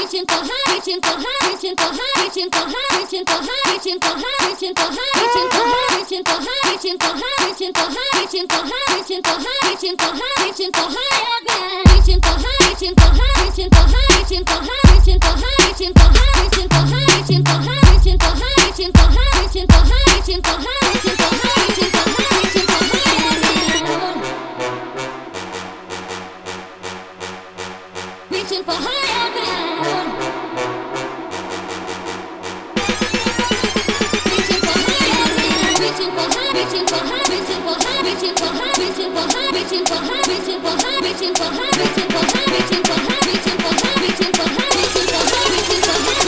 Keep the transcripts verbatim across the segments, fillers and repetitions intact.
reaching for high, reaching for high, reaching for high, reaching for high, reaching for high, reaching for high, reaching for high, reaching for high, reaching for high, reaching for high, reaching for high, reaching for high, reaching for high, reaching for high, reaching for high again, reaching for high, reaching for high, reaching for high, reaching for high, reaching for high, reaching for high, reaching for high, reaching for high, reaching for high, reaching for high, reaching for high, reaching for high, reaching for high, reaching for high, reaching for high again, reaching for higher ground. Reaching for higher ground. Reaching for high. Reaching for high. Reaching for high. Reaching for high. Reaching for high. Reaching for high. Reaching for high. Reaching for high. Reaching for high. Reaching for high. Reaching for high. Reaching for high. Reaching for high. Reaching for high. Reaching for high.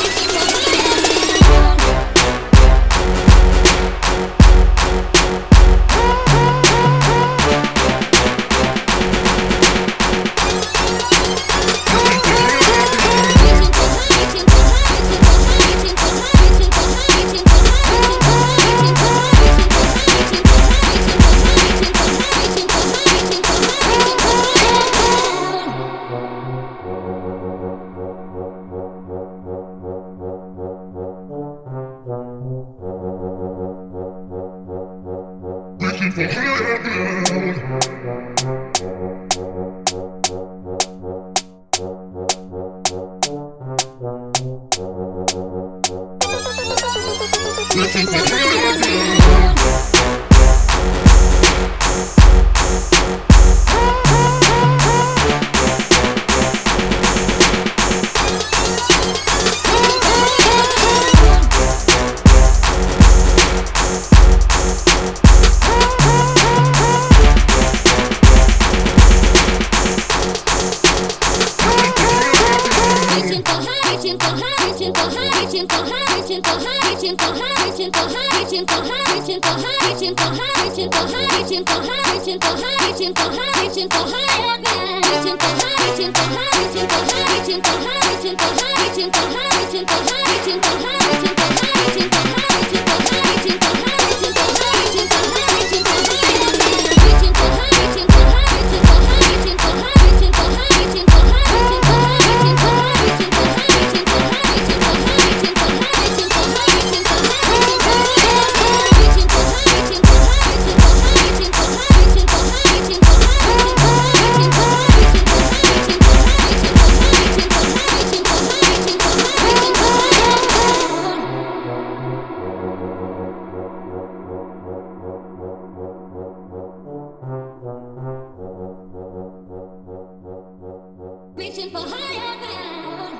Reaching for higher ground.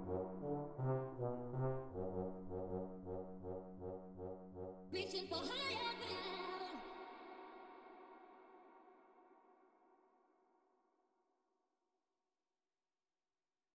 Reaching for higher